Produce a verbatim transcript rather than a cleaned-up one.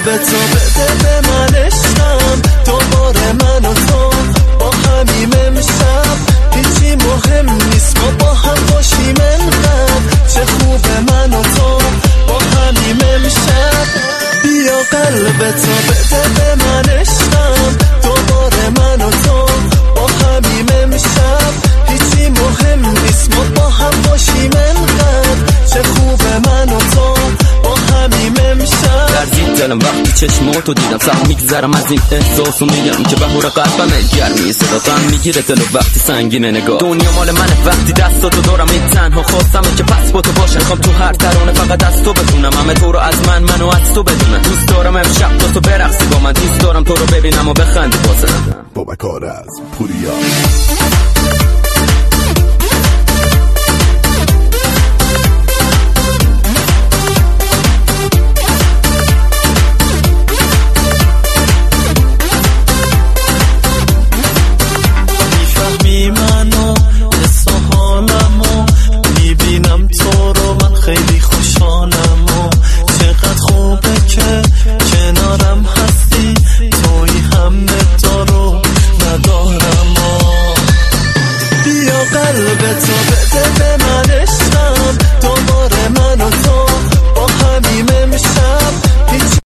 قلبتو بده به من عشقم، دوباره من و تو با همیم امشب، هیچی مهم نیست ما با هم باشیم انقدر، چه خوبه من و تو با همیم امشب. بیا قلبتو بده به من عشقم، دوباره من و تو با همیم امشب، هیچی مهم نیست ما با هم باشیم انقدر، چه خوبه من و تو با همیم امشب. لرزید دلم وقتی چشماتو دیدم، سهم میگذرم از این احساس و میگم که بهور قلبمه گرمی صدا غم میگیره دلو وقتی سنگینه نگاه. دنیا مال منه وقتی دستاتو دارم، این تنها خواستمه که پس با تو باشم، میخوام تو هر ترانه فقط از تو بدونم، همه تو رو از من منو از تو بدونم. دوست دارم امشب تو تو برقصی با من، دوست دارم تو رو ببینم و بخندی واسم. بابکار از پوریا. خیلی خوشحالم و چقدر خوبه که کنارم هستی، توی همه دارو ندارم و بیا قلبتو بده به من عشقم، دوباره من و تو با همیم امشب.